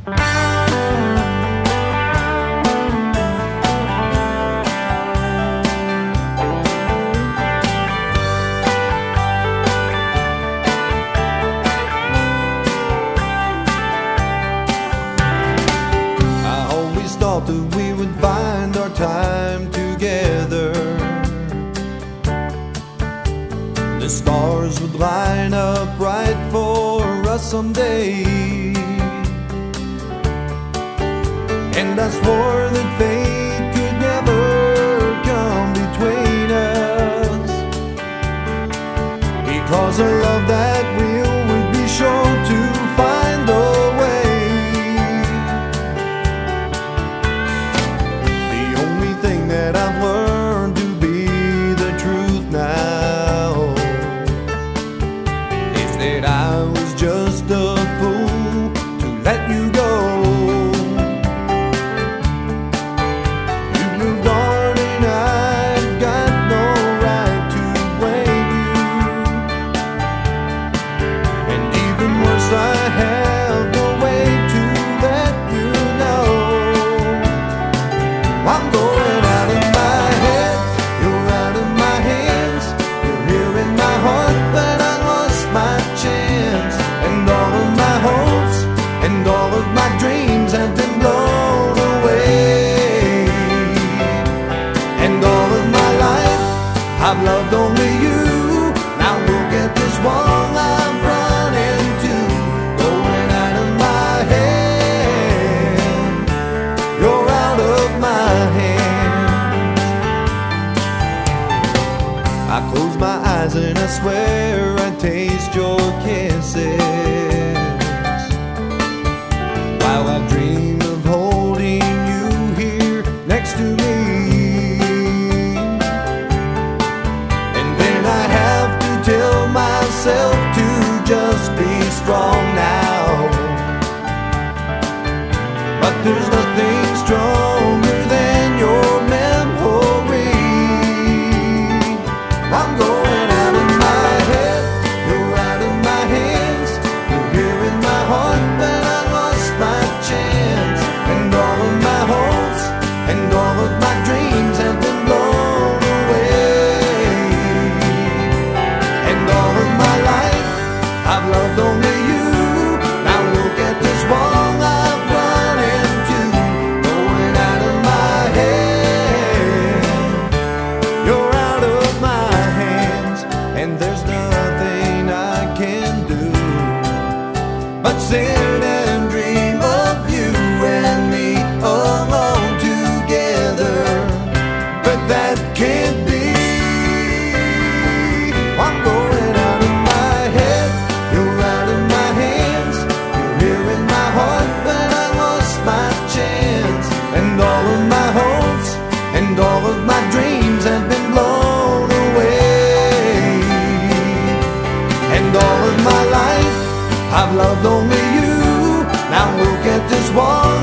Thought that we would find our time together. The stars would line up right for us someday. And I swore that fate could never come between us, because a love that real would be sure to find a way. That I've learned to be the truth now is that I was just a fool to let you go. You moved on and I've got no right to blame you. And even worse, I have no way to let you know I'm going out of my head, you're out of my hands. You're here in my heart, but I lost my chance. And all of my hopes and all of my dreams have been blown away. And all of my life I've loved only you. Now look at this wall I've run into, going out of my head. You're out of my hands. I close my eyes and I swear I taste your kisses, while I dream of holding you here next to me. And then I have to tell myself to just be strong now, but there's nothing stronger than your memory. I'm going out of my head, you're out of my hands. You're here in my heart, but I lost my chance. And all of my hopes and all of my dreams have been blown away. And all of my life I've loved only you. Now look at this wall I've run into, going out of my head. You're out of my hands, and there's nothing I can do but sit and dream of you and me alone together. But that can't be. I'm going out of my head, you're out of my hands. You're here in my heart, but I lost my chance. And all of my hopes and all of my dreams have been blown away. And all of my life I've loved only you. Now look at this wall